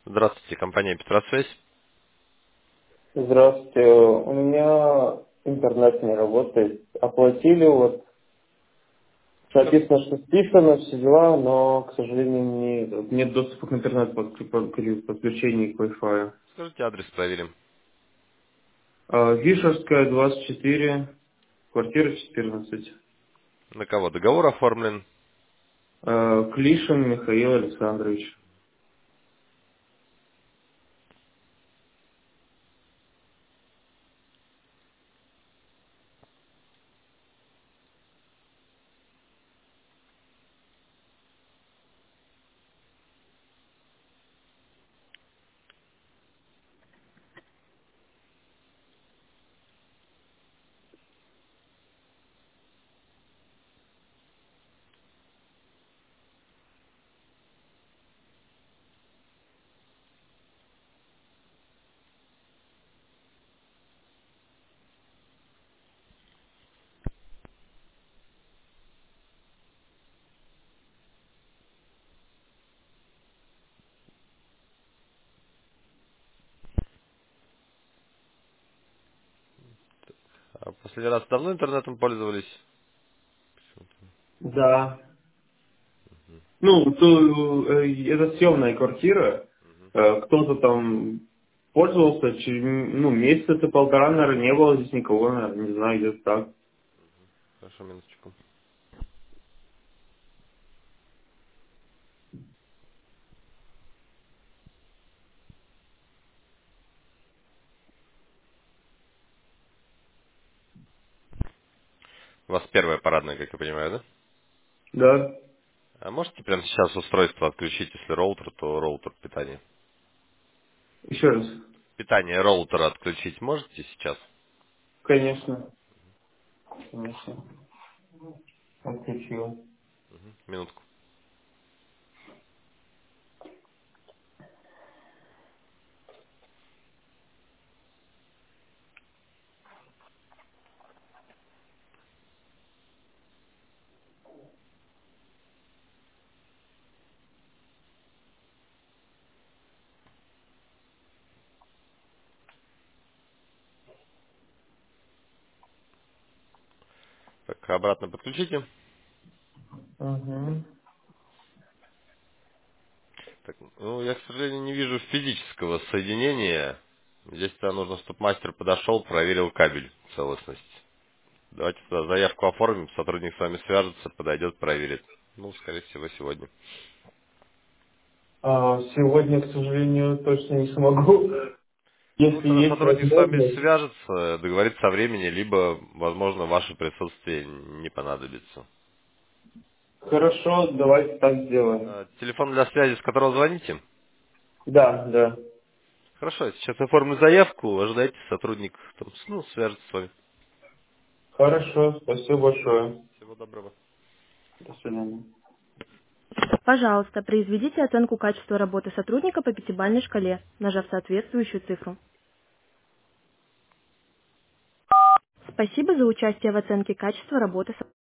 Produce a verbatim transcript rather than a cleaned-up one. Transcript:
Здравствуйте, компания Петросвязь. Здравствуйте. У меня интернет не работает. Оплатили, вот Как- написано, что списано, все дела, но, к сожалению, не, нет доступа к интернету по, по- при подключении к Wi-Fi. Скажите адрес, проверим. А, Вишерская, двадцать четыре, квартира четырнадцать. На кого договор оформлен? А, Клишин Михаил Александрович. А Последний раз давно интернетом пользовались? Да. Ну, то, э, это съемная квартира. Э, Кто-то там пользовался, через, ну, месяца полтора, наверное, не было здесь никого, наверное, не знаю, где-то так. Хорошо, минуточку. У вас первая парадная, как я понимаю, да? Да. А можете прямо сейчас устройство отключить, если роутер, то роутер питания. Еще раз. Питание роутера отключить можете сейчас? Конечно. Конечно. Отключил. Мгм, минутку. Так, обратно подключите. Угу. Так, ну, я, к сожалению, не вижу физического соединения. Здесь тогда нужно, чтобы мастер подошел, проверил кабель целостность. Давайте тогда заявку оформим, сотрудник с вами свяжется, подойдет, проверит. Ну, скорее всего, сегодня. А, сегодня, к сожалению, точно не смогу. Ну, Если тогда есть сотрудник с вами возможность. свяжется, договорится о времени, либо, возможно, ваше присутствие не понадобится. Хорошо, давайте так сделаем. А, Телефон для связи, с которого звоните? Да, да. Хорошо, я сейчас оформлю заявку, ожидайте, сотрудник там, ну, свяжется с вами. Хорошо, спасибо большое. Всего доброго. До свидания. Пожалуйста, произведите оценку качества работы сотрудника по пятибалльной шкале, нажав соответствующую цифру. Спасибо за участие в оценке качества работы сотрудника.